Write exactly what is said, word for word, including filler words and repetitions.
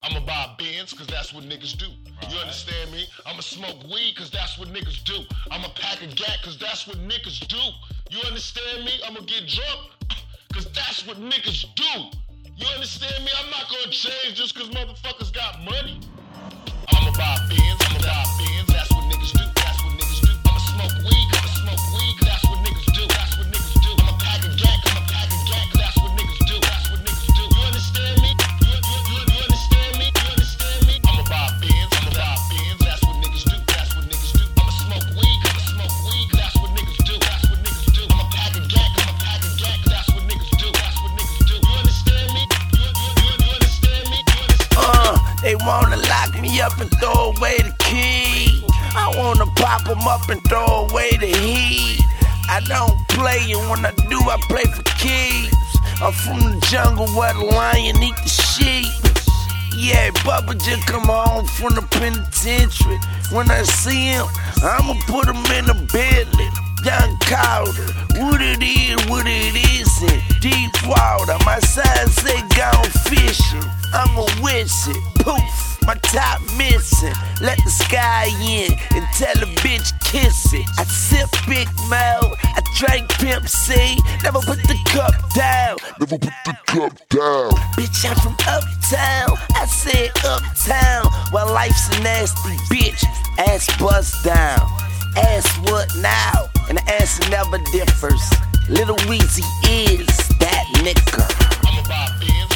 I'ma buy Benz, cause that's what niggas do. Right. You understand me? I'ma smoke weed, cause that's what niggas do. I'ma pack a gat, cause that's what niggas do. You understand me? I'ma get drunk, cause that's what niggas do. You understand me? I'm not gonna change just cause motherfuckers got money. I'ma buy Benz, I'ma buy Benz, that's what niggas do. That's what niggas do. I'ma smoke weed, I'ma smoke weed, cause that's what niggas do. That's what niggas do. I'ma pack a gat, I'ma pack a gat, cause that's what niggas do. That's what niggas do. You understand me? You, you, you, you understand me? You understand me? I'ma buy Benz, I'ma buy Benz, that's what niggas do. That's what niggas do. I'ma smoke weed, I'ma smoke weed, cause that's what niggas do. That's what niggas do. I'ma pack a gat, I'ma pack a gat, cause that's what niggas do. That's what niggas do. You understand me? You, you, you, you understand me? You understand me? Uh, they wanna lock me up and throw away the key. I wanna pop them up and throw away the heat. I don't play, and when I do, I play for keeps. I'm from the jungle where the lion eat the sheep. Yeah, Bubba just come home from the penitentiary. When I see him, I'ma put him in a Bentley. Young Carter, what it is, what it isn't. Deep water, my sign say gone fishing. I'ma wish it, poof, my top missing. Let the sky in and tell a bitch kiss it. I sip Big Mel, I drank Pimp C. Never put the cup down, Never put the cup down. bitch, I'm from uptown. I said uptown. Well, life's a nasty bitch. Ass bust down. Ask what now? And the answer never differs. Little Weezy is that nigga. I'ma buy Benz.